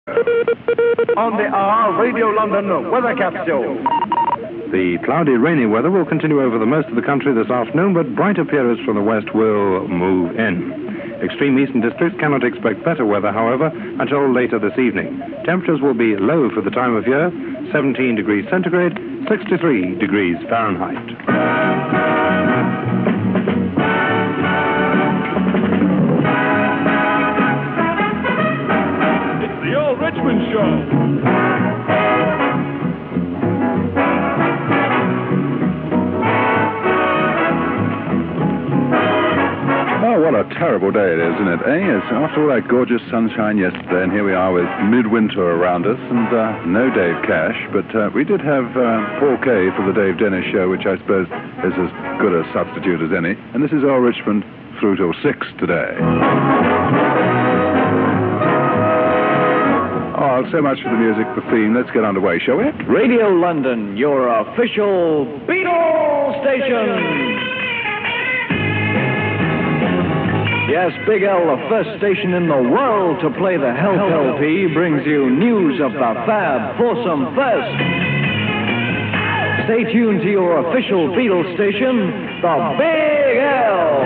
On the Radio London weather capsule. The cloudy, rainy weather will continue over the most of the country this afternoon, but brighter periods from the west will move in. Extreme eastern districts cannot expect better weather, however, until later this evening. Temperatures will be low for the time of year, 17 degrees centigrade, 63 degrees Fahrenheit. Richmond Show. Oh, what a terrible day it is, isn't it, eh? It's after all that gorgeous sunshine yesterday, and here we are with midwinter around us, and no Dave Cash, but we did have Paul Kay for the Dave Dennis Show, which I suppose is as good a substitute as any, and this is Earl Richmond through till 6 today. Oh, so much for the music, the theme. Let's get underway, shall we? Radio London, your official Beatles station. Yes, Big L, the first station in the world to play the Help LP, brings you news of the Fab Foursome First. Stay tuned to your official Beatles station, the Big L.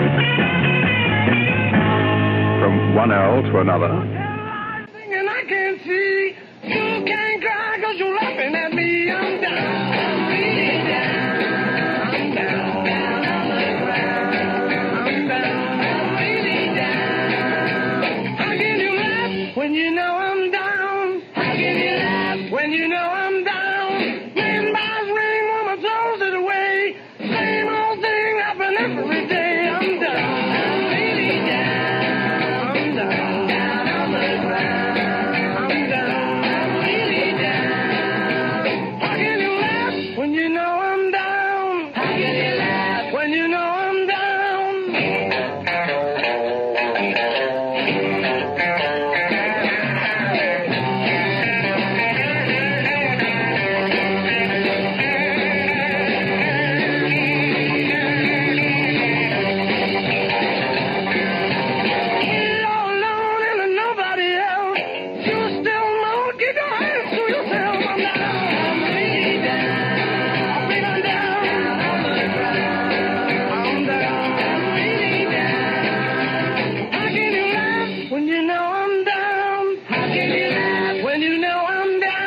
From one L to another. I can't see, you can't cry because you're laughing at me. I'm down, really down. I'm down, down on the ground. I'm down, really down. How can you laugh when you know I'm down? How can you laugh when you know I'm down? Man buys ring, woman throws it away. Same old thing happen every day. I'm down, really down. I'm down, down on the ground. When you know I'm down, how can you laugh? When you know I'm down. You're all alone and there's nobody else. You still know, keep your hands to yourself. I'm down, I'm really down. When you know I'm down, how can you laugh? When you know I'm down.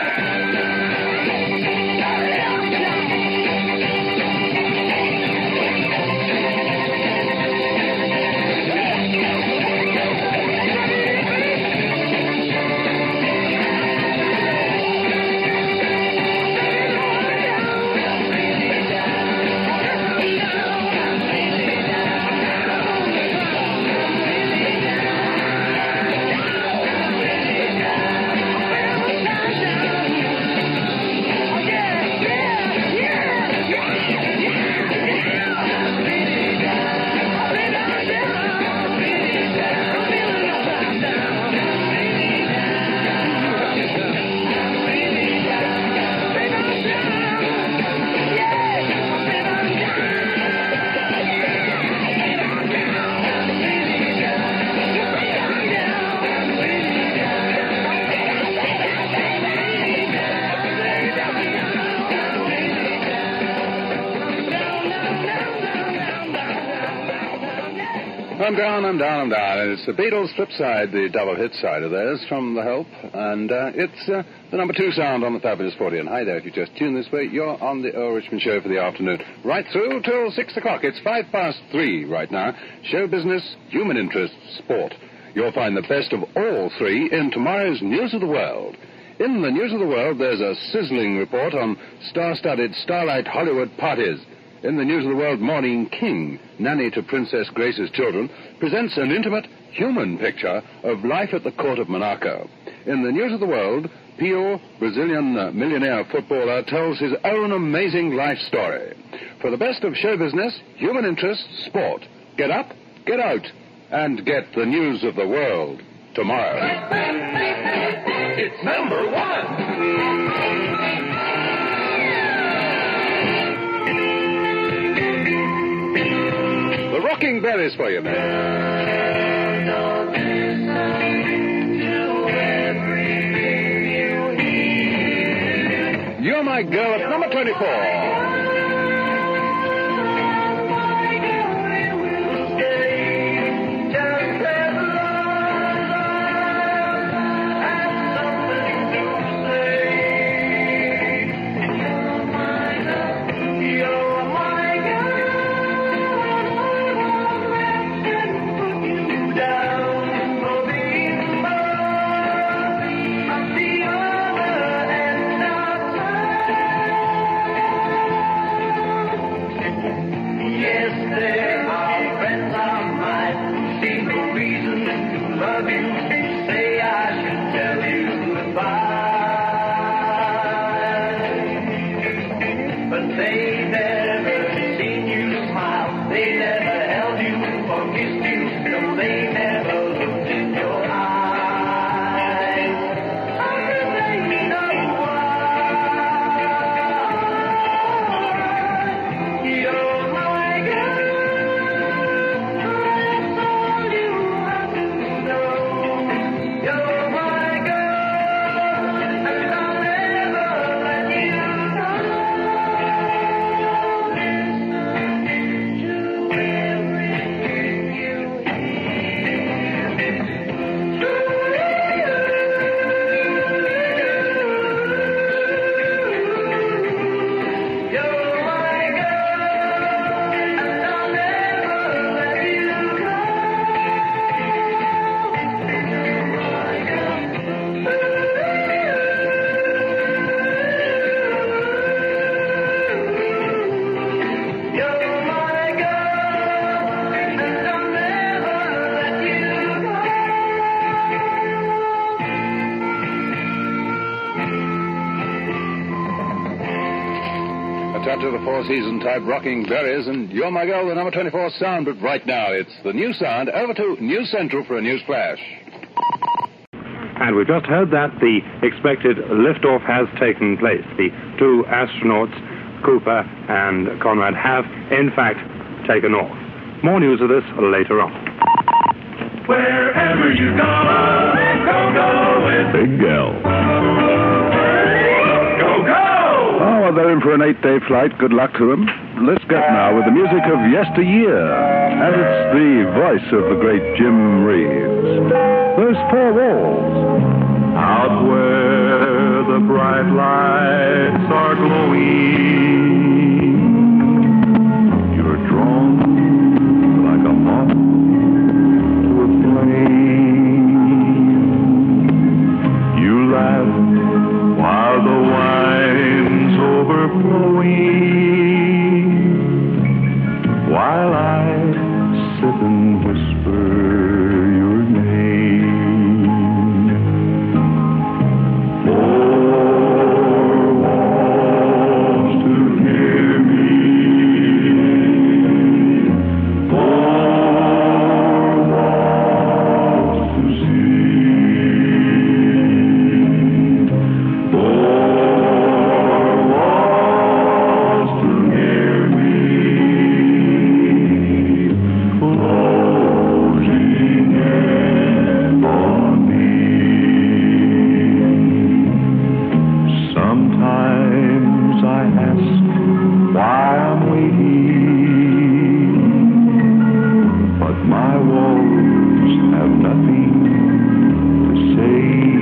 I'm down. And it's the Beatles' flip side, the double hit side of theirs from The Help. And it's the number 2 sound on the Fabulous 40. And hi there, if you just tuned this way, you're on the Earl Richmond Show for the afternoon. Right through till 6 o'clock. It's 3:05 right now. Show business, human interest, sport. You'll find the best of all three in tomorrow's News of the World. In the News of the World, there's a sizzling report on star-studded Starlight Hollywood parties. In the News of the World, Maureen King, nanny to Princess Grace's children, presents an intimate, human picture of life at the court of Monaco. In the News of the World, Pio, Brazilian millionaire footballer, tells his own amazing life story. For the best of show business, human interest, sport, get up, get out, and get the News of the World tomorrow. It's number 1. The Rocking Berries for you, man. You're My Girl at number 24. Touch of the four-season type rocking berries, and You're My Girl, the number 24 sound. But right now, it's the new sound. Over to News Central for a news flash. And we've just heard that the expected liftoff has taken place. The two astronauts, Cooper and Conrad, have, in fact, taken off. More news of this later on. Wherever you go with Big L. Go! They're in for an 8-day flight. Good luck to them. Let's get now with the music of yesteryear. And it's the voice of the great Jim Reeves. Those four walls. Out where the bright lights are glowing, you're drawn like a moth to a flame. You laugh while the wine's overflowing, while I sit and whisper your name. Four walls to hear me, four walls to see, four walls to hear me, closing in on me. Sometimes I ask why I'm waiting, but my walls have nothing to say.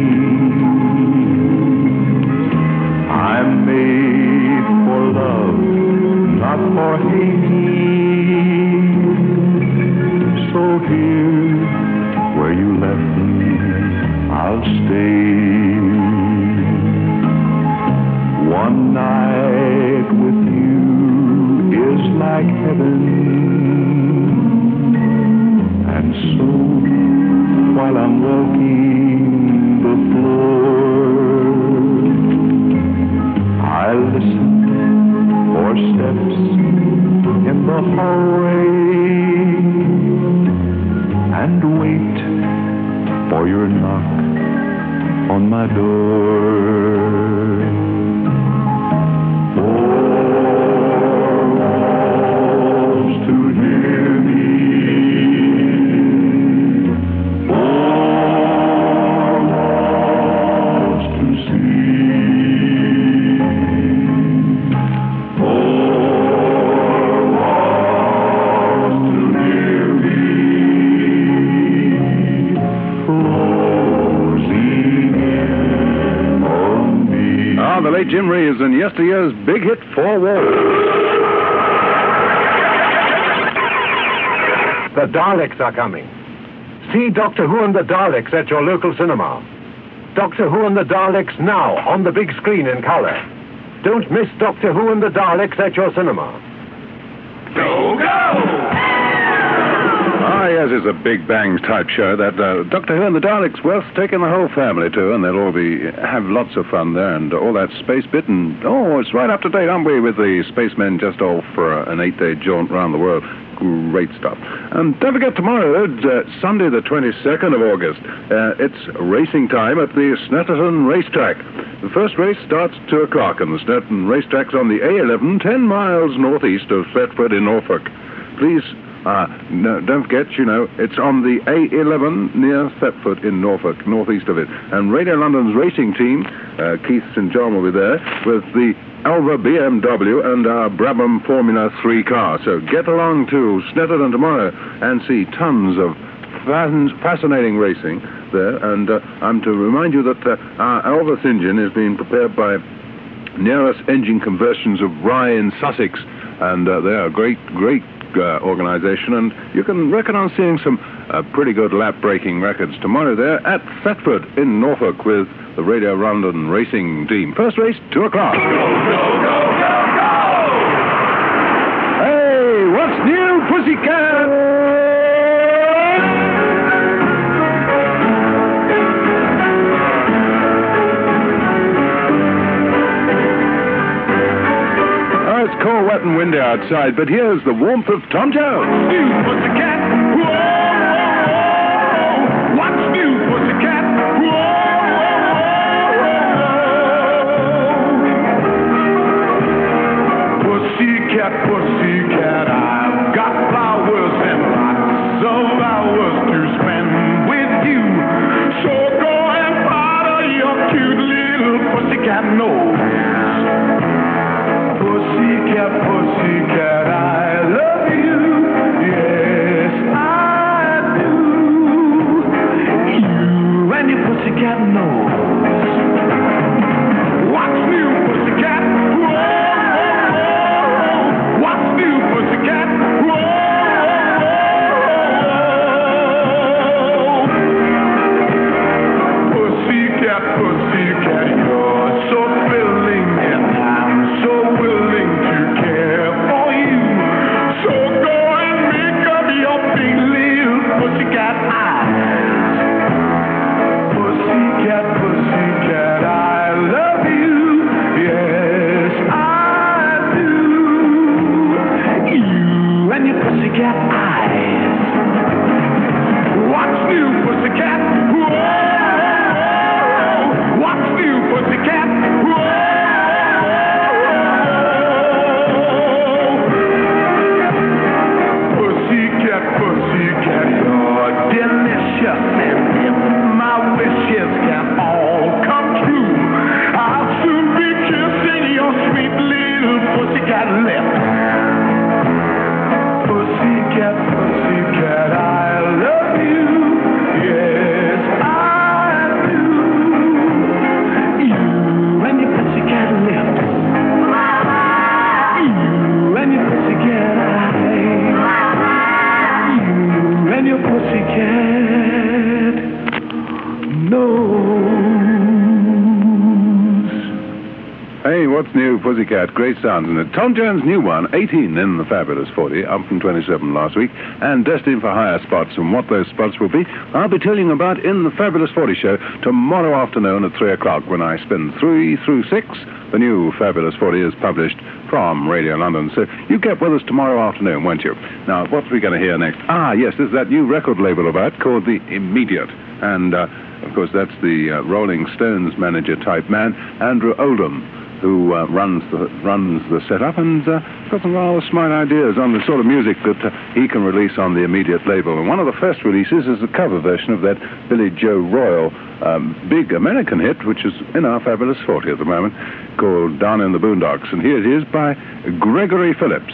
I'm made for love, not for hating. So here, where you left me, I'll stay. One night with you is like heaven, and so while I'm walking the floor, I listen for steps in the hallway and wait for your knock on my door. now, the late Jim Reeves and yesteryear's big hit, Four Walls. The Daleks are coming. See Doctor Who and the Daleks at your local cinema. Doctor Who and the Daleks now on the big screen in color. Don't miss Doctor Who and the Daleks at your cinema. Go, go! Ah, yes, it's a Big Bang type show. That Doctor Who and the Daleks, well, it's taking the whole family to, and they'll all have lots of fun there, and all that space bit, and it's right up to date, aren't we, with the spacemen just off for an 8-day jaunt around the world. Great stuff. And don't forget tomorrow, Sunday the 22nd of August, it's racing time at the Snetterton Racetrack. The first race starts at 2 o'clock, and the Snetterton Racetrack's on the A11, 10 miles northeast of Thetford in Norfolk. Please, no, don't forget, it's on the A11 near Thetford in Norfolk, northeast of it. And Radio London's racing team, Keith St. John will be there with the Alva BMW and our Brabham Formula 3 car. So get along to Snetterton tomorrow and see tons of fascinating racing there. And I'm to remind you that our Alva engine is being prepared by Nearest Engine Conversions of Rye in Sussex. And they are a great organization, and you can reckon on seeing some pretty good lap-breaking records tomorrow there at Thetford in Norfolk with the Radio London racing team. First race, 2 o'clock. Go, go, go, go, go! Hey, what's new, Pussycat? It's cold, wet, and windy outside, but here's the warmth of Tom Jones. New Pussycat, whoa, whoa, whoa. What's new, Pussycat? Whoa, whoa, whoa. Pussycat, Pussycat, I've got flowers and lots of hours to spend with you. So go and powder your cute little pussycat nose. Pussycat, pussycat, I love you. Yes, I do. You and your pussycat nose. What's new, pussycat? Whoa, what's new, pussycat? Whoa. Pussycat, pussycat, you're so thrilling, and I'm so willing to care for you. So go and make up your big little pussycat eyes. Pussycat, pussycat, I love you. Yes, I do. You and your pussycat eyes. What's new, pussycat? Whoa! What's new, pussycat? Whoa! Pussycat, pussycat, you're delicious, and if my wishes can all come true, I'll soon be kissing your sweet little pussycat lips. Pussycat, pussycat, I love you. Yes, I do. You and your pussycat lips. You and your pussycat eyes. You and your pussycat nose. Hey, what's new, Pussycat? Great sounds, isn't it? Tom Jones' new one, 18 in the Fabulous 40, up from 27 last week, and destined for higher spots. And what those spots will be, I'll be telling you about in the Fabulous 40 show tomorrow afternoon at 3 o'clock when I spin 3 through 6. The new Fabulous 40 is published from Radio London. So you get with us tomorrow afternoon, won't you? Now, what are we going to hear next? Yes, there's that new record label about called The Immediate. And, of course, that's the Rolling Stones manager-type man, Andrew Oldham, who runs the setup and got some rather smart ideas on the sort of music that he can release on the Immediate label. And one of the first releases is a cover version of that Billy Joe Royal big American hit, which is in our Fabulous 40 at the moment, called Down in the Boondocks. And here it is by Gregory Phillips.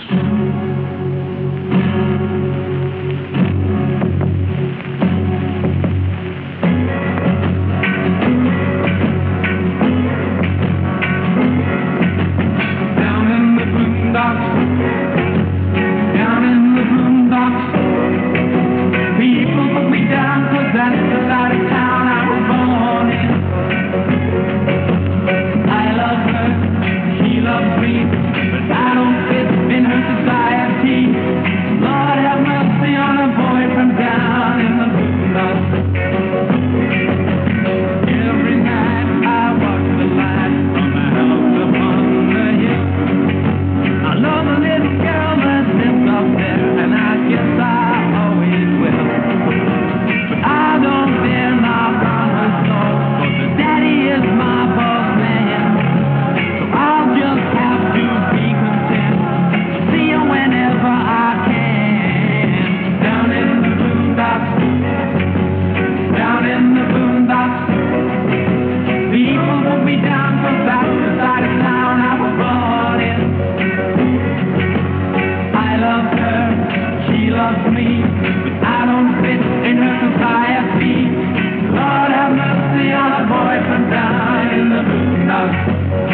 down in the boondocks.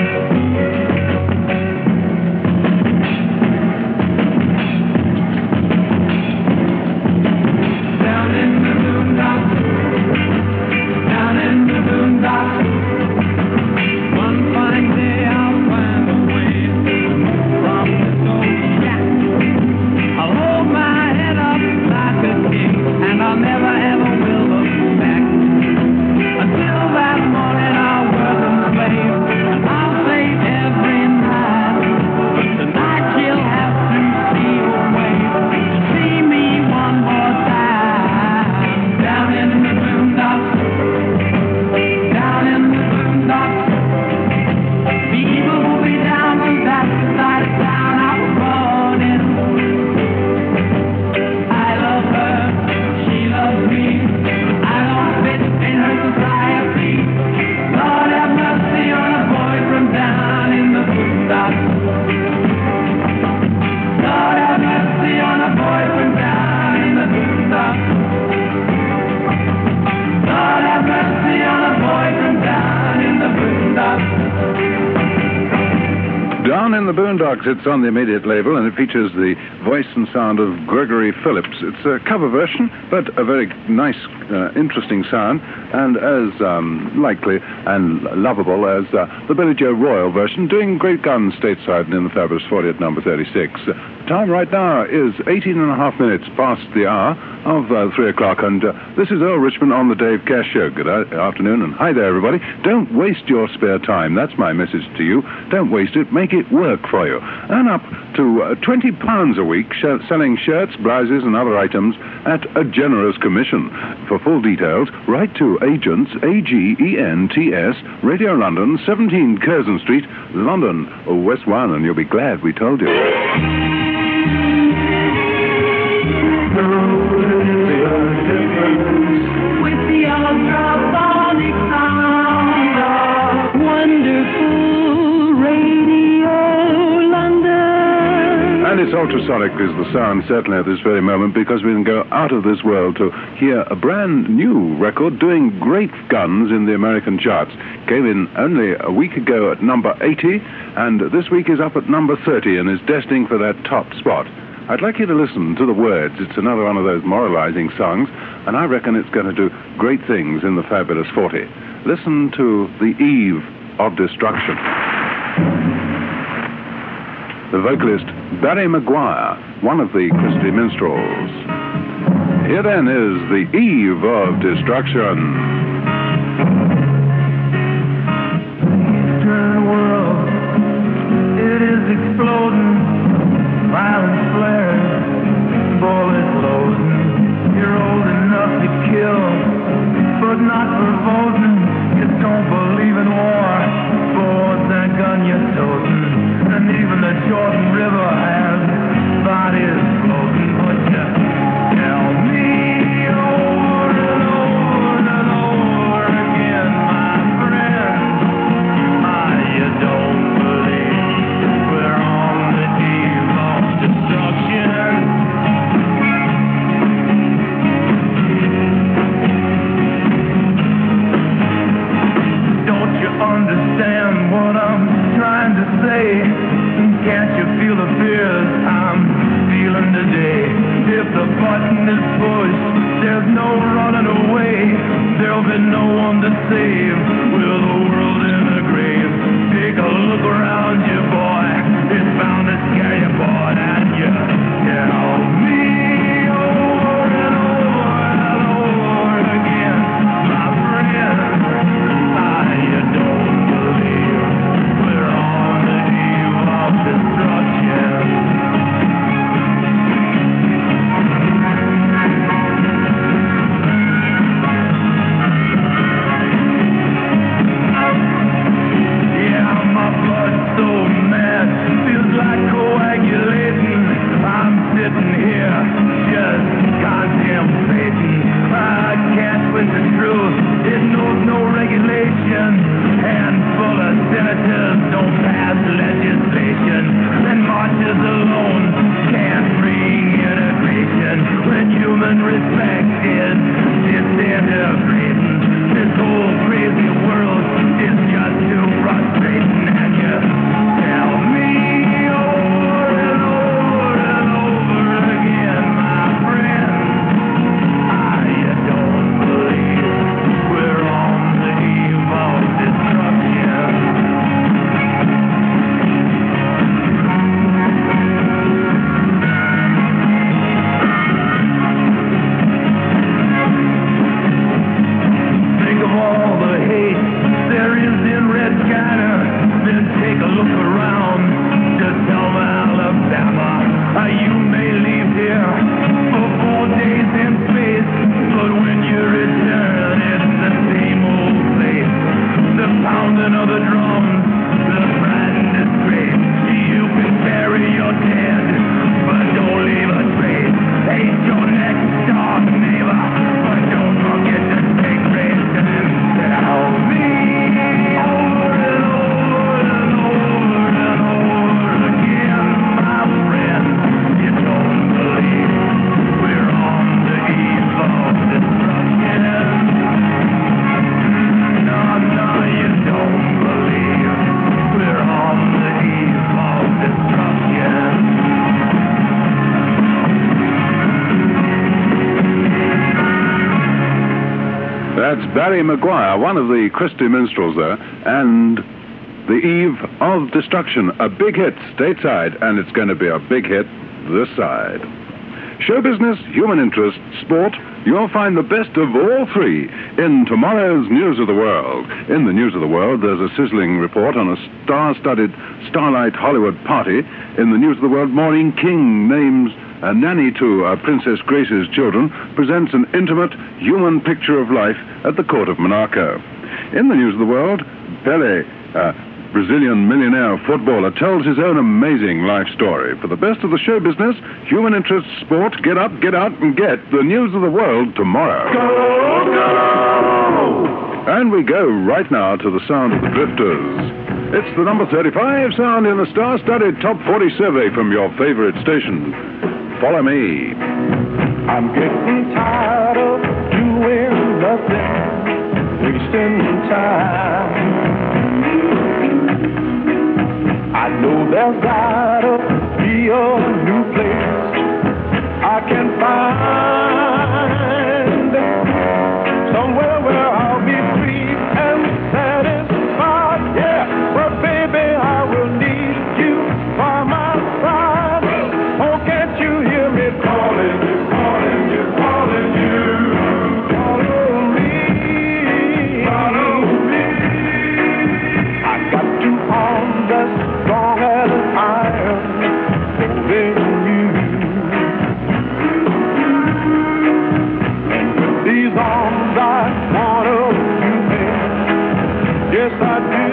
Down in the boondocks. Down in the boondocks. One fine day I'll find a way from this old shack. I'll hold my head up like a king, and I'll never ever will look back. Until that morning I'll work and slave, and I'll slave every night. But tonight she'll have to see her way to see me one more time. Down in the boondocks, down in the boondocks. People will be down, 'cause that's the side of town I'm born in. I love her, she loves me. I don't fit in her society. Lord have mercy on a boy from down in the boondocks. Lord have mercy on a boy from down in the boondocks. Lord have mercy on a boy from down in the boondocks. Down in the Boondocks, it's on the Immediate label, and it features the voice and sound of Gregory Phillips. It's a cover version, but a very nice, interesting sound, and as likely and lovable as the Billy Joe Royal version, doing great guns stateside in the Fabulous 40 at number 36. Time right now is 18 and a half minutes past the hour of 3 o'clock, and this is Earl Richmond on the Dave Cash Show. Good afternoon, and hi there, everybody. Don't waste your spare time. That's my message to you. Don't waste it. Make it work for you. Earn up to £20 a week selling shirts, blouses, and other items at a generous commission. For full details, write to Agents, AGENTS, Radio London, 17 Curzon Street, London, West 1, and you'll be glad we told you. With the ultrasonic sound of wonderful Radio London. And it's ultrasonic is the sound, certainly at this very moment, because we can go out of this world to hear a brand new record doing great guns in the American charts. Came in only a week ago at number 80, and this week is up at number 30 and is destined for that top spot. I'd like you to listen to the words. It's another one of those moralizing songs, and I reckon it's going to do great things in the Fabulous 40. Listen to The Eve of Destruction. The vocalist Barry Maguire, one of the Christy Minstrels. Here then is The Eve of Destruction. Eastern world, it is exploding. Violence flares, bullets loading. You're old enough to kill, but not for voting. You don't believe in war, but what's that gun you're toting? And even the Jordan River has bodies floating. But you tell me over and over and over again, my friend, you don't believe we're on the eve of destruction. Don't you understand what I'm trying to say? Can't you feel the fears I'm feeling today? If the button is pushed, there's no running away. There'll be no one to save with the world in a grave. Take a look around you, boy. It's bound to scare you, boy. And you tell me over and over and over again, my friend, you don't believe we're on the eve of destruction. Yeah, my blood's so mad, feels like coagulating. I'm sitting here just contemplating. I can't twist the truth, it knows no regulation. Handful of senators don't pass legislation, and marches alone can't bring integration. When human respect is disintegrating, this whole crazy world beating of the drums, the brand is great. You can bury your dead, but don't leave a trace. Hate your next door neighbor, but don't forget to take rest and tell me over and over and over and over again, my friend. You don't believe we're on the eve of destruction. No, you don't believe we're on the eve of destruction. That's Barry Maguire, one of the Christie minstrels there, and The Eve of Destruction, a big hit stateside, and it's going to be a big hit this side. Show business, human interest, sport, you'll find the best of all three in tomorrow's News of the World. In the News of the World, there's a sizzling report on a star-studded Starlight Hollywood party. In the News of the World, Maureen King names a nanny to Princess Grace's children, presents an intimate human picture of life at the court of Monaco. In the News of the World, Pelé, Brazilian millionaire footballer, tells his own amazing life story. For the best of the show business, human interest, sport, get up, get out, and get the News of the World tomorrow. Go, go! And we go right now to the sound of the Drifters. It's the number 35 sound in the star-studded Top 40 survey from your favorite station. Follow me. I'm getting tired of doing nothing, wasting time. I know there's gotta be a new place I can find, somewhere where I'll be free and satisfied. Yeah, but baby, I will need you by my side. Oh, can't you hear me calling you, calling you, calling you? Follow me, follow me. I got two arms as strong as iron, holding you. And with these arms I wanna you, babe. Yes, I do.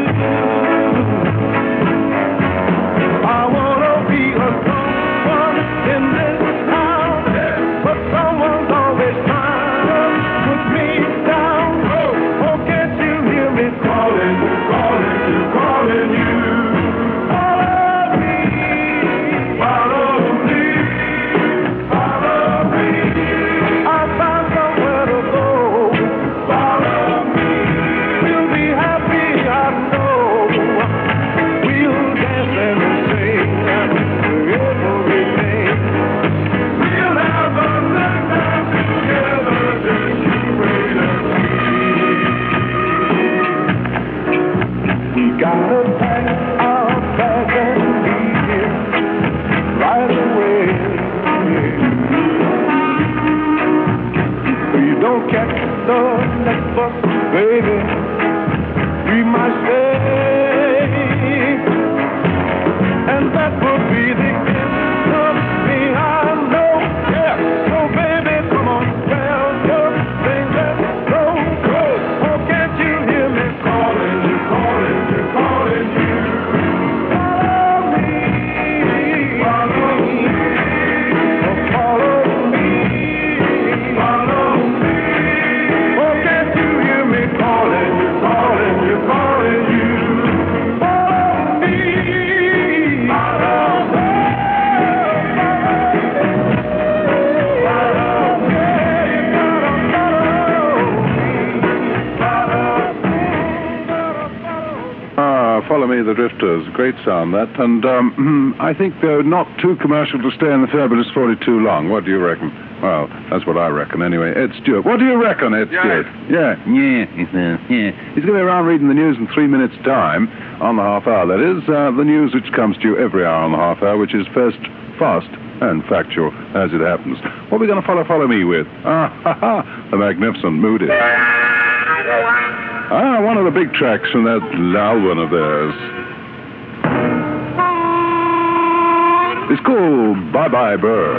I wanna be a someone in this town, but someone's always trying to put me down. Oh, can't you hear me calling you, calling you, calling you? Follow me, follow me, follow me. I found somewhere to go. Follow me, we'll be happy, I know. We'll dance and sing every day. We'll have a good time together, just you wait and see. We gotta pack our bags and leave here right away. We don't catch the next bus, baby, we might stay, and that will be the end of me, I know. Yeah, so baby, come on, tell your thing, let's go. Oh, can't you hear me calling you, calling you, calling you? Follow me, follow me, follow me, follow me. Oh, can't you hear me calling you, calling you, calling you? Follow me, follow me, follow me, Follow Me, the Drifters. Great sound, that. And I think they're not too commercial to stay in the Fabulous 40 too long. What do you reckon? Well, that's what I reckon, anyway. Ed Stewart. What do you reckon, Ed Stewart? Yeah. He's going to be around reading the news in 3 minutes' time, on the half hour, that is. The news which comes to you every hour on the half hour, which is first, fast, and factual, as it happens. What are we going to follow me with? The magnificent Moody. One of the big tracks from that album of theirs. It's called Bye Bye Bird.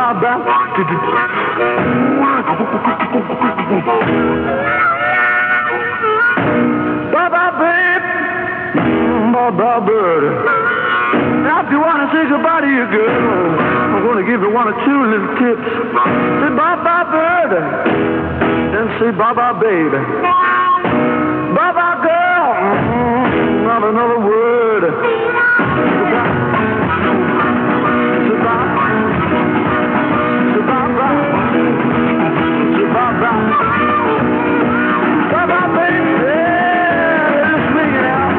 Bye-bye, babe. Bye-bye, bird. Now, if you want to say goodbye to your girl, I'm going to give you one or two little tips. Say bye-bye, bird. Then say bye-bye, babe. Bye-bye, girl. Not another word. Goodbye. Say bye. Say bye-bye. Say bye-bye. Bye-bye, baby. Yeah, just swing it out.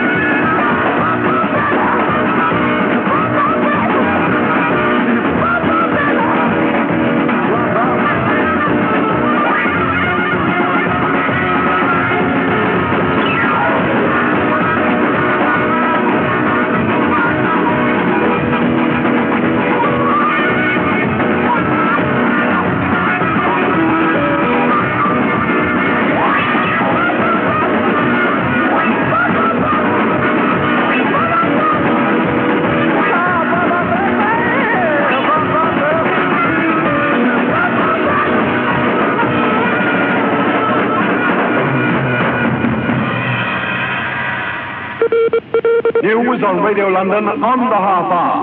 News on Radio London on the half hour.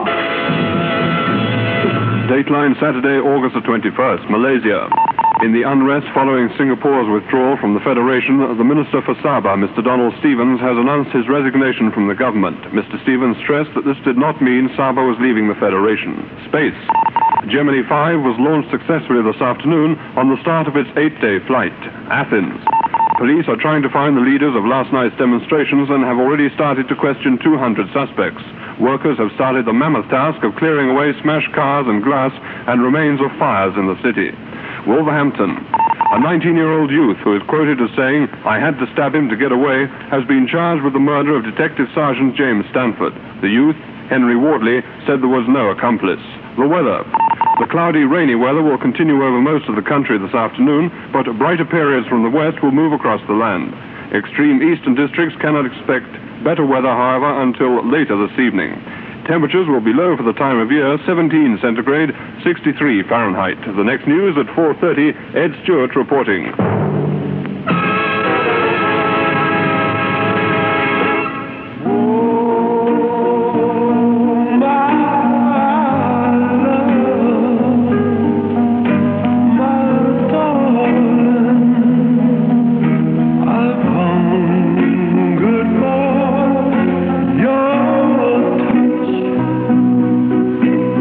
Dateline Saturday, August the 21st, Malaysia. In the unrest following Singapore's withdrawal from the Federation, the Minister for Sabah, Mr. Donald Stevens, has announced his resignation from the government. Mr. Stevens stressed that this did not mean Sabah was leaving the Federation. Space. Gemini 5 was launched successfully this afternoon on the start of its 8-day flight. Athens. Police are trying to find the leaders of last night's demonstrations and have already started to question 200 suspects. Workers have started the mammoth task of clearing away smashed cars and glass and remains of fires in the city. Wolverhampton. A 19-year-old youth who is quoted as saying, "I had to stab him to get away," has been charged with the murder of Detective Sergeant James Stanford. The youth, Henry Wardley, said there was no accomplice. The weather. The cloudy, rainy weather will continue over most of the country this afternoon, but brighter periods from the west will move across the land. Extreme eastern districts cannot expect better weather, however, until later this evening. Temperatures will be low for the time of year, 17 centigrade, 63 Fahrenheit. The next news at 4:30, Ed Stewart reporting.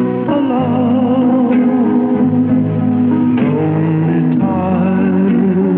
Lonely time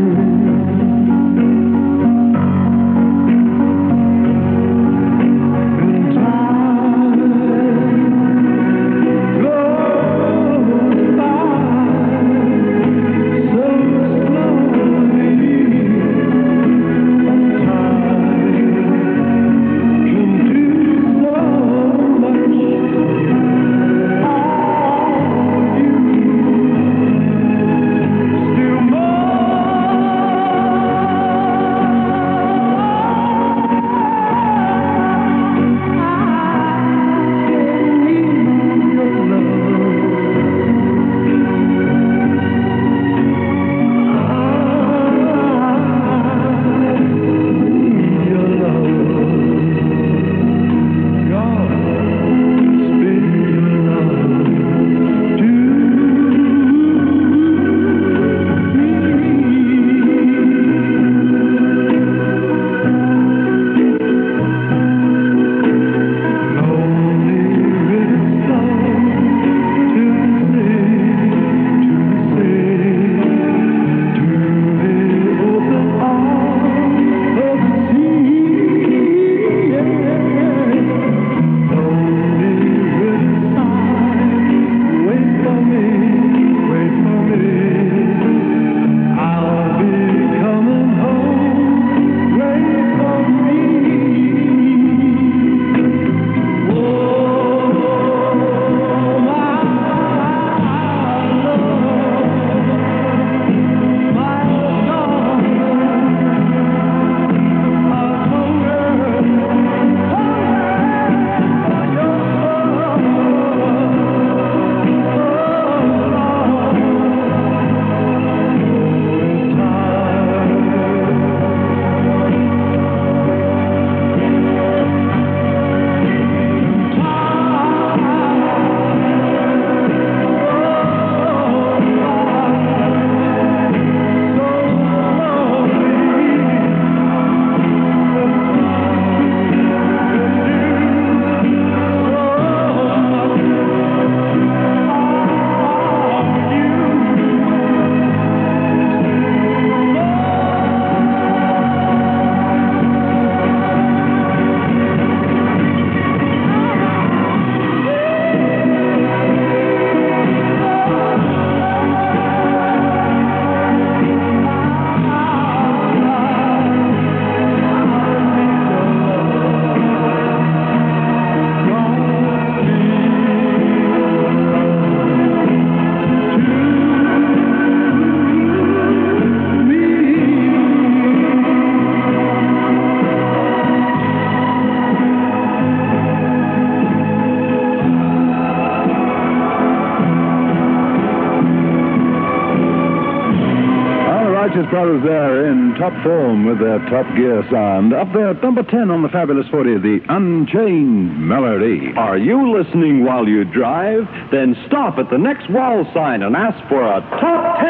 Righteous Brothers there in top form with their Top Gear sound. Up there at number 10 on the Fabulous 40, the Unchained Melody. Are you listening while you drive? Then stop at the next wall sign and ask for a Top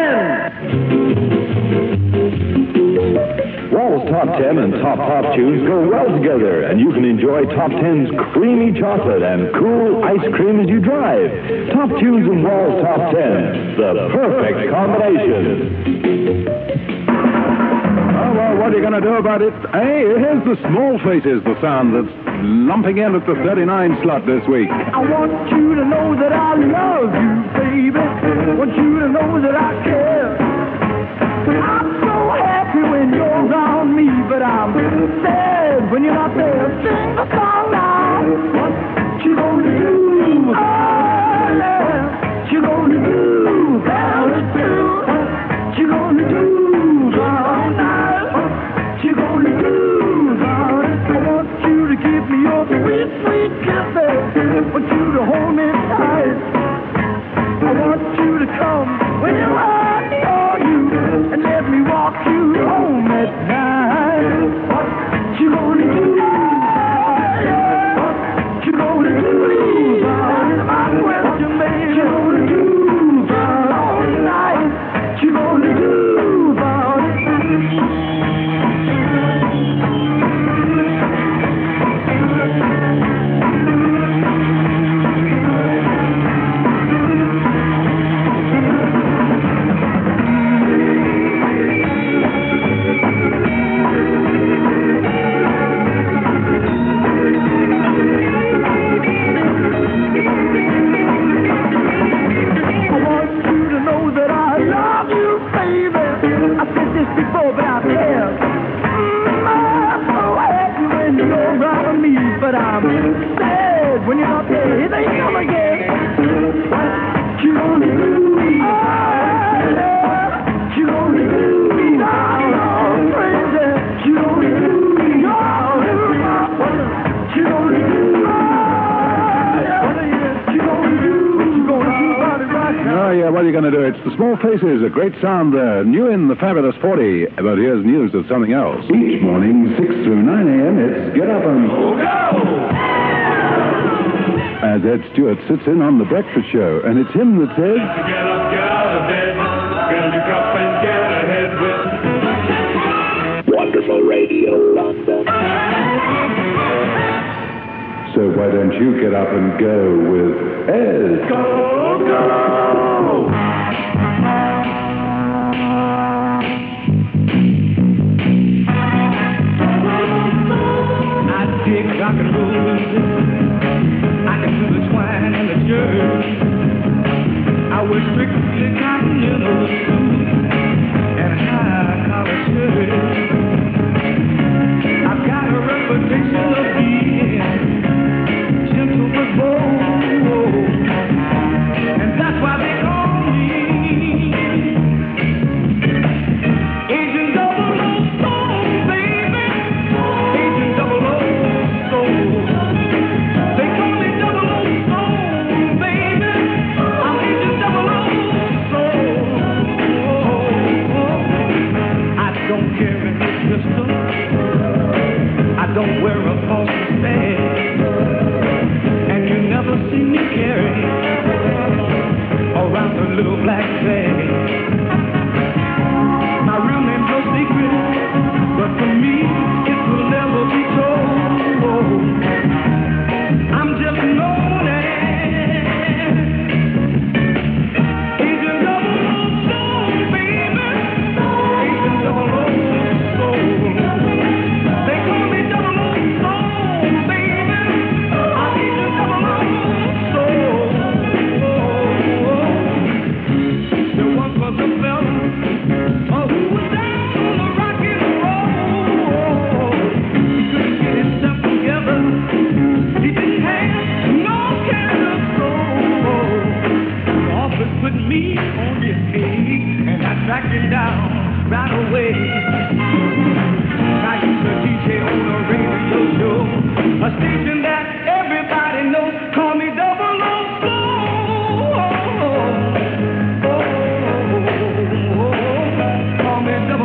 10. Wall's Top 10 and Top Pop Chews go well together, and you can enjoy Top 10's creamy chocolate and cool ice cream as you drive. Top Chews and Wall's Top 10, the perfect combination. Oh, well, what are you going to do about it? Hey, here's the Small Faces, the sound that's lumping in at the 39 slot this week. I want you to know that I love you, baby. I want you to know that I care. I'm so happy when you're around me, but I'm sad when you're not there. Sing the song now. What you gonna do? Oh, yeah. What you gonna do? What you gonna do? All night. What you gonna do? I want you to give me your sweet, sweet kisses. I want you to hold me tight. I want you to come when you want me on you and let me walk you home at night. What you gonna do? What you gonna do? That's my question, baby. What you gonna do? All night. What you gonna do? Before, but I care. I'm so happy when you're around me, but I'm sad when you're not there. Here they come again. What you gonna do? Oh, yeah. What you gonna do? I'm crazy. What you gonna do? What you gonna do? What you gonna do? What you gonna do about it right now? Oh, yeah, what are you going to do? It's the Small Faces, a great sound there. New in the Fabulous 40, but here's news of something else. Each morning, 6 through 9 a.m., it's Get Up and Go! As Ed Stewart sits in on the breakfast show, and it's him that says... Get up, get out of bed. Get up and get ahead with Wonderful Radio London. So why don't you get up and go with Ed? Go, go! I dig rock and roll music. I can do the twine and the jerk. I wear strictly continental suit and high collar shirt. I've got a reputation of being gentle but bold, and that's why they call me Agent 007, baby. Agent 007. They call me 007, baby. I'm Agent 007. I don't carry no pistol. I don't wear a false mustache, and you never see me carry around a little black bag. My real name's no secret, but for me it will never be told. I'm just known as Agent 007, baby. Agent 007. They call me 007, baby. I'm Agent 007. There once was a fella who was down on the rock and roll. He couldn't get himself together. He didn't have no kind of soul. The office put me on his case, and I tracked him down right away. I used to DJ on a radio show, a station that everybody knows. Call me 007. Call me 007.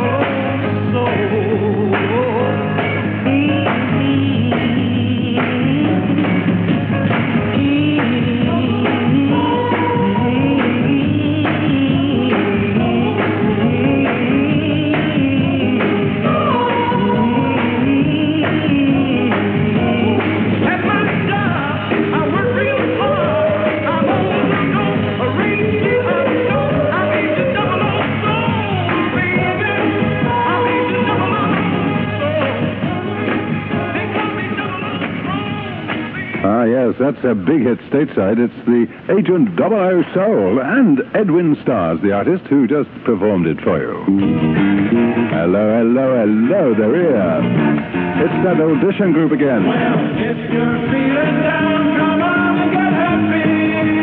course, that's a big hit stateside. It's the Agent 00 Soul, and Edwin Starrs, the artist, who just performed it for you. Hello, hello, hello, they're here. It's that audition group again. Well, if you're feeling down, come on and get happy.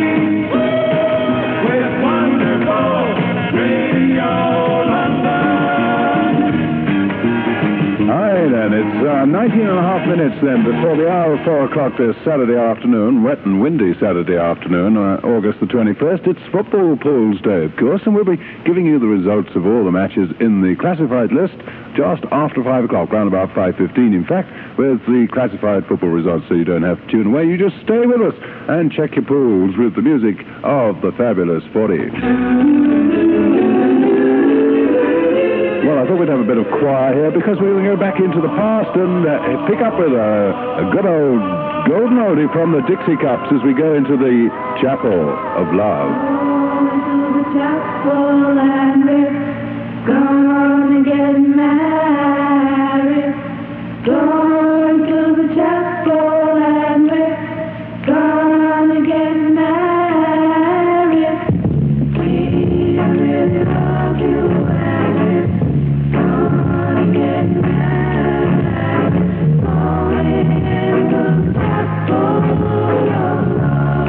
With wonderful Radio London. All right, then. It's 19 and a half minutes then before the hour of 4 o'clock this Saturday afternoon, wet and windy Saturday afternoon, August the 21st. It's Football Pools Day, of course, and we'll be giving you the results of all the matches in the classified list just after 5 o'clock, round about 5:15, in fact, with the classified football results, so you don't have to tune away. You just stay with us and check your pools with the music of the Fabulous 40. Well, I thought we'd have a bit of choir here because we will go back into the past and pick up with a good old golden oldie from the Dixie Cups as we go into the Chapel of Love. The chapel and we're gonna get married. Going to the chapel and we're gonna get married. We really love you and we're gonna get married. Only in the chapel of love.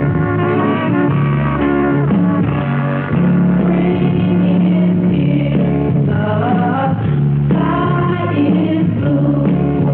Bring it here, love. Sky is blue.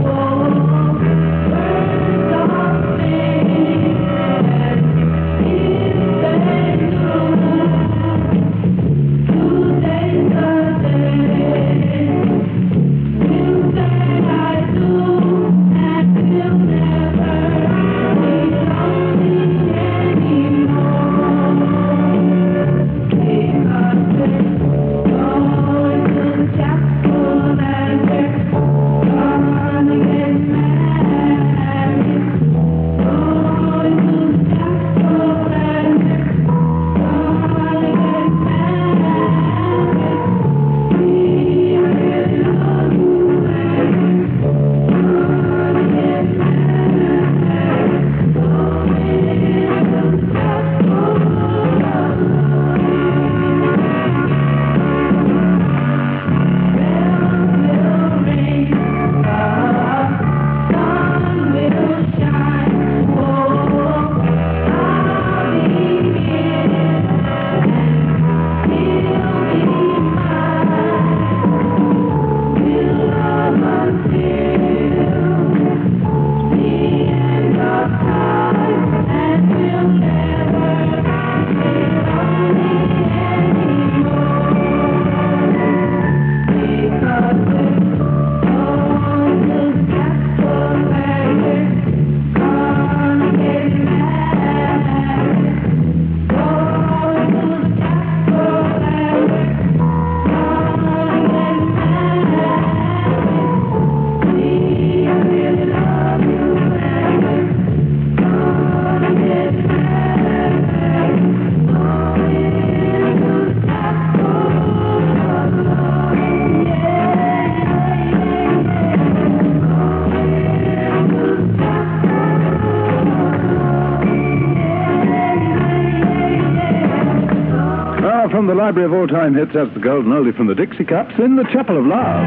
From the Library of All-Time Hits, that's the golden oldie from the Dixie Cups in the Chapel of Love.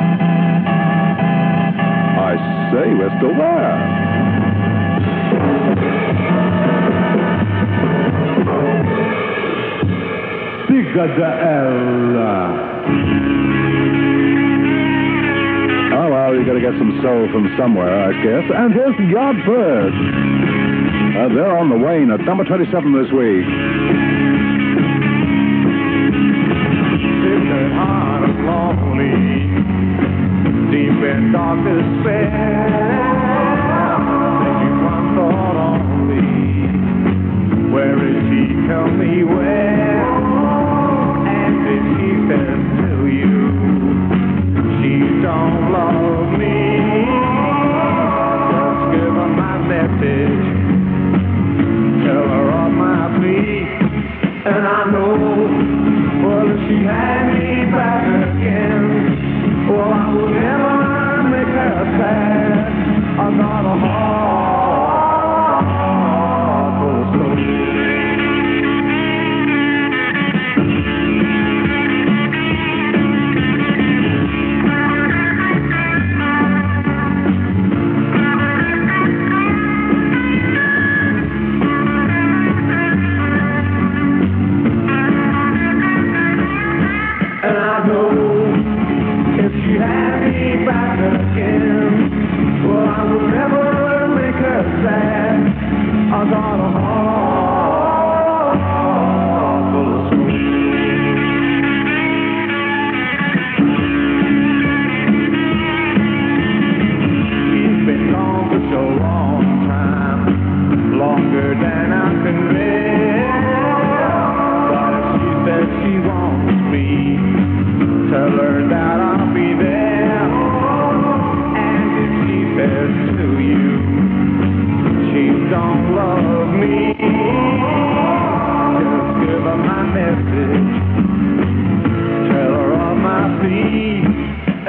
I say, we're still there. Oh, well, you've got to get some soul from somewhere, I guess. And here's the Yardbirds. They're on the wane at number 27 this week. Heart of lonely, deep in dark despair. Thinking one thought only, where is she? Tell me where. And if she says to you, she don't love me, just give her my message, tell her of my plea, and I know. Well, if she had me back again, well, I would never make her sad. I got a heart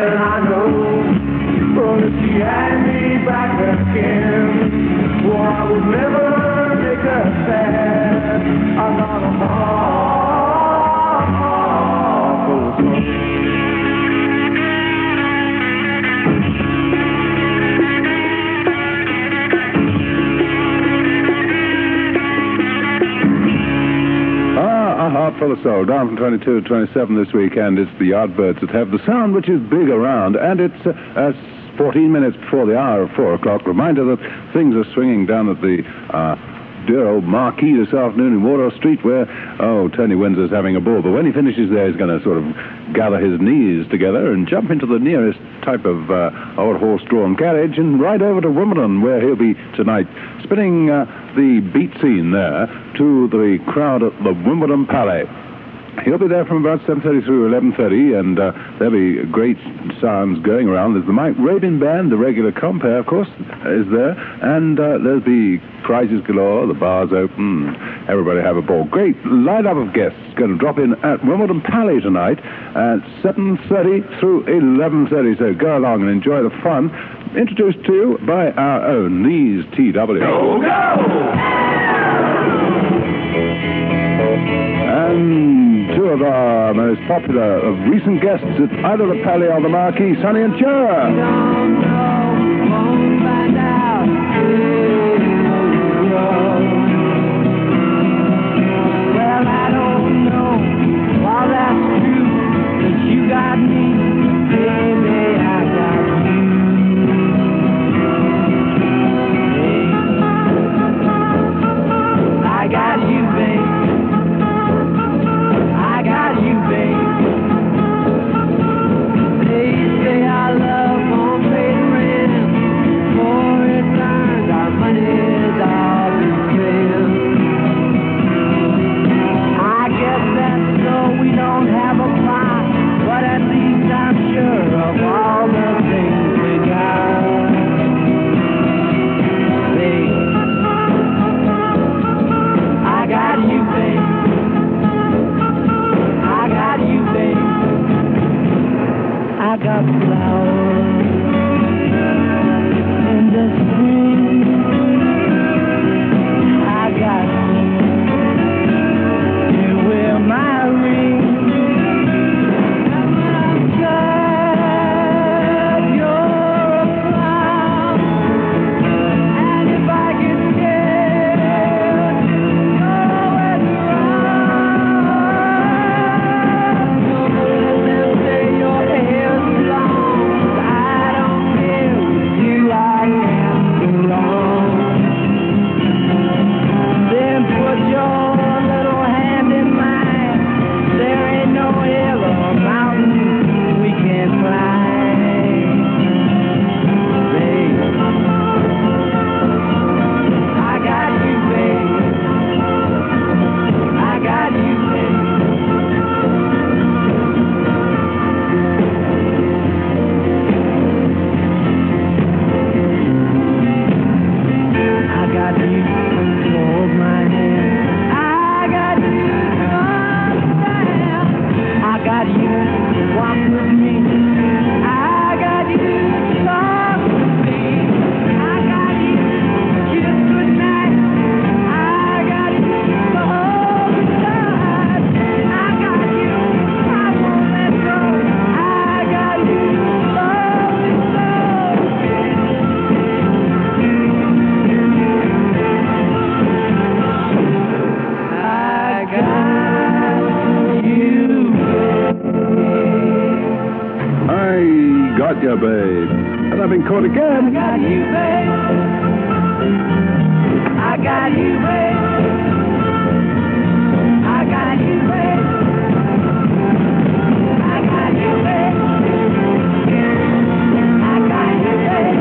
well I know. But if she had me back again, well, I would never make her sad. I'm not a heart full of trouble. A Heart Full of Soul, down from 22 to 27 this weekend. It's the Yardbirds that have the sound which is big around, and it's 14 minutes before the hour of 4 o'clock. Reminder that things are swinging down at the dear old marquee this afternoon in Wardour Street, where, Tony Windsor's having a ball. But when he finishes there, he's going to sort of gather his knees together and jump into the nearest type of old horse-drawn carriage and ride over to Wimbledon, where he'll be tonight spinning the beat scene there to the crowd at the Wimbledon Palais. He'll be there from about 7:30 through 11:30, and there'll be great sounds going around. There's the Mike Rabin Band, the regular compere, of course, is there, and there'll be prizes galore, the bar's open, everybody have a ball. Great lineup of guests going to drop in at Wimbledon Palais tonight at 7:30 through 11:30, so go along and enjoy the fun. Introduced to you by our own Lee's TW. Go, go! And two of our most popular of recent guests at either the Palais or the Marquee, Sonny and Cher. Well, I don't know all that's true, but you got me, baby, I got you. I got you, babe. I got you, babe. They say our love won't pay the rent. For it turns our money's all the same. I guess that's so we don't have a plot, but at least I'm sure of all the things we got. Babe, I got you, babe. I got you, babe. I got flowers in the spring. I got you. You wear my ring. I'm glad you're around. And if I get scared, you're always around. Let them say your hair's long. I don't care with you, I am belong. Then put your little hand in mine. There ain't no hill or mountain we can't climb. Babe, I got you, babe. I got you, babe. I got you to hold my hand. I got you to understand. I got you to walk with me. I got you to talk with me. I got you to kiss goodnight. I got you to hold me tight. I got you, I won't let go. I got you to love me so. I got you. I got you, babe. And I've been caught I again. got you, babe. I got you, babe. I got you, babe. I got you, babe. I got you, babe.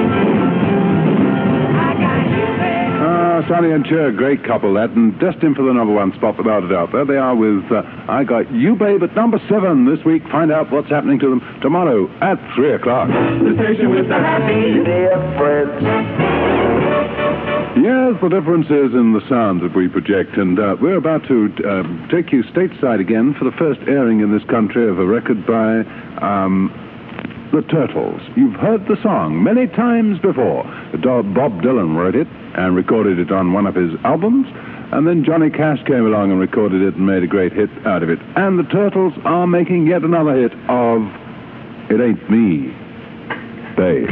I got you, babe. Sonny and Cher, great couple that, and destined for the number one spot without a doubt. There they are with I Got You, Babe at number 7 this week. Find out what's happening to them tomorrow at 3 o'clock. The station with the happy difference. Yes, the difference is in the sound that we project, and we're about to take you stateside again for the first airing in this country of a record by the Turtles. You've heard the song many times before. Bob Dylan wrote it and recorded it on one of his albums, and then Johnny Cash came along and recorded it and made a great hit out of it. And the Turtles are making yet another hit of It Ain't Me, Babe.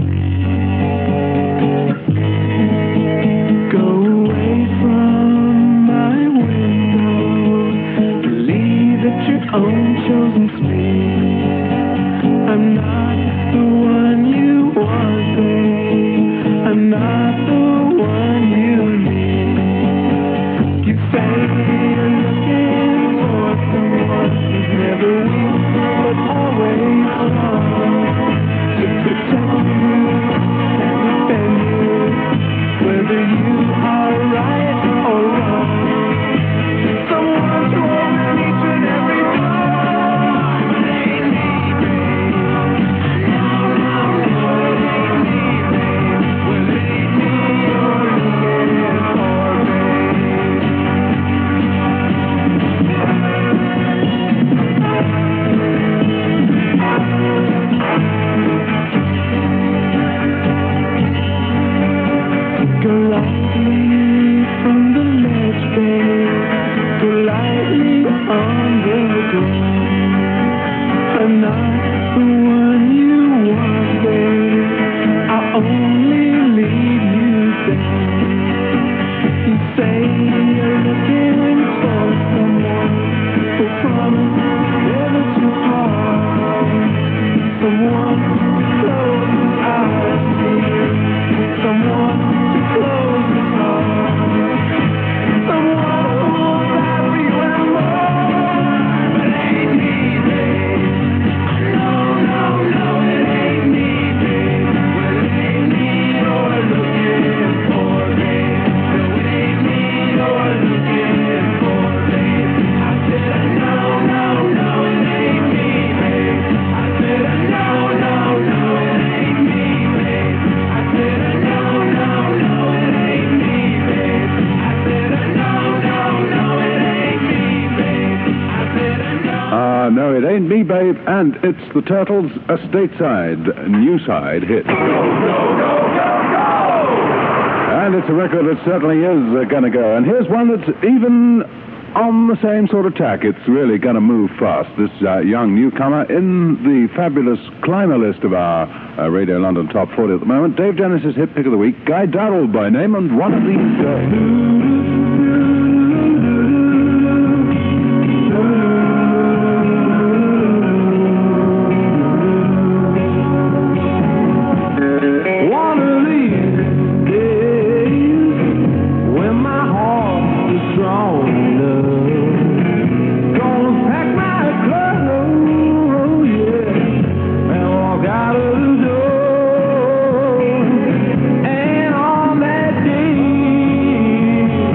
Go away from my window, believe that your own chosen space. I'm not the one you want, babe. I'm not the one you need. You say you're looking for someone who's never weak, but always strong. To protect you and defend you, whether you are right or wrong. Someone to open each and every door. But it ain't me, babe. No, no, no, it ain't me, babe. Well, it ain't me you're looking for, Go lightly from the ledge, babe. Go lightly on the ground. I'm not the one you want, babe. I only lead you down. You say you're looking for someone who promise never to part. Someone to close his eyes to. Someone to close his heart. Someone who will love you and more. But it ain't me, babe. No, no, no, it ain't me, babe. Well, it ain't me you're looking for, babe. No, it ain't me you're looking for, babe. I said no, no, no, it ain't me, babe. I said no, no, no, it ain't me, babe. I said no, no, no, it ain't me, babe. I said no, no, no, it ain't me, babe. I said no. No, it ain't me, babe, and it's the Turtles' A Stateside, New Side hit. And it's a record that certainly is going to go. And here's one that's even on the same sort of tack. It's really going to move fast. This young newcomer in the fabulous climber list of our Radio London Top 40 at the moment. Dave Dennis's hit pick of the week, Guy Darrell by name, and One of These Days. One of these days, when my heart is strong enough, gonna pack my clothes, yeah, and walk out of the door. And on that day,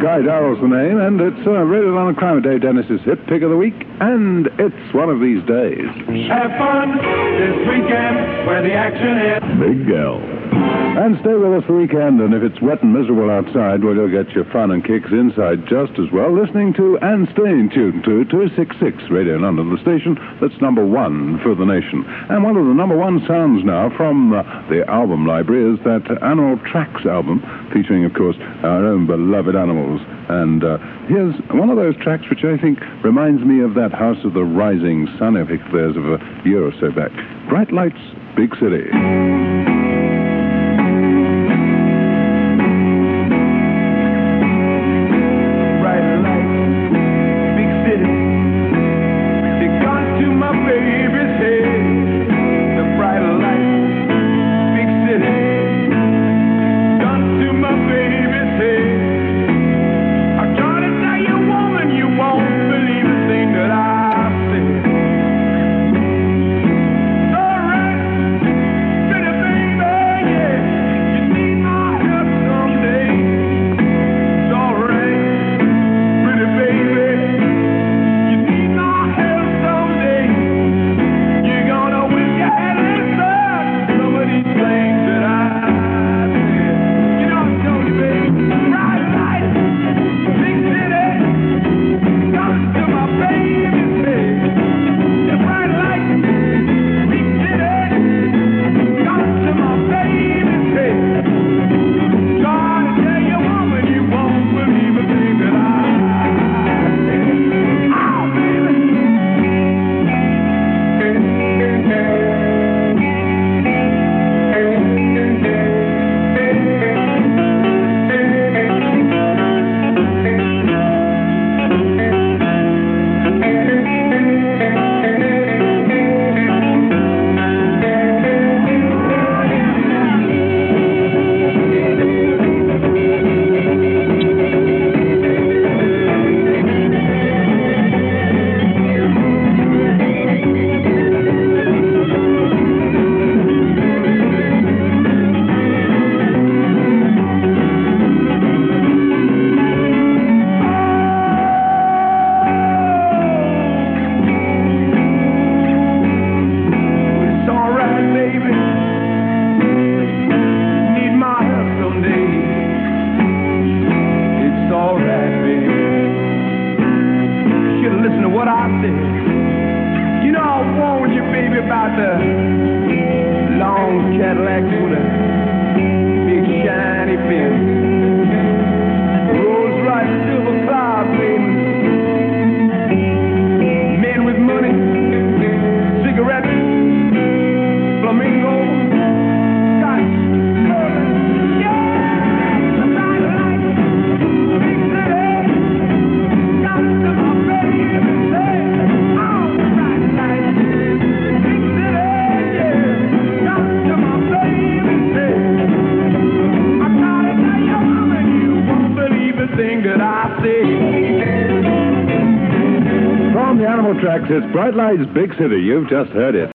Guy Darrell's the name, and it's rated on a crime of Dave Dennis's hit pick of the week, and it's one of these days. Have fun this weekend where the action is. Miguel. And stay with us for the weekend, and if it's wet and miserable outside, well, you'll get your fun and kicks inside just as well, listening to and staying tuned to 266 Radio London, the station that's number one for the nation. And one of the number one sounds now from the album library is that Animal Tracks album, featuring, of course, our own beloved animals. And here's one of those tracks which I think reminds me of that House of the Rising Sun epic of theirs of a year or so back. Bright Lights, Big City. From the Animal Tracks, it's Bright Lights, Big City. You've just heard it.